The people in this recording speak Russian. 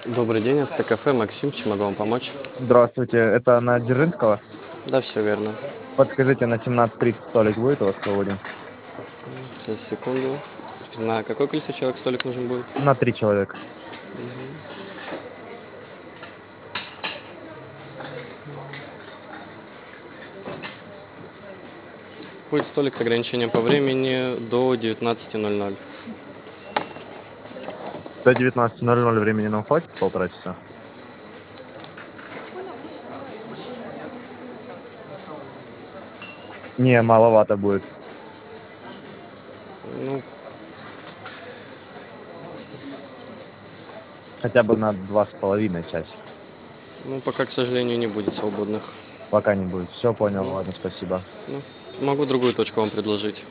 Добрый день, это кафе Максим, чем могу вам помочь? Здравствуйте, это на Дзержинского? Да, все верно. Подскажите, на 17:30 столик будет у вас свободен? Сейчас, секунду. На какое количество человек столик нужен будет? На 3 человека. Будет столик с ограничением по времени до 19:00. До 19:00 времени нам хватит, 1,5 часа? Не, маловато будет. Ну, Хотя бы на 2,5 часика. пока, к сожалению, не будет свободных. Пока не будет. Все понял, Мгм. ладно, спасибо. Ну, могу другую точку вам предложить.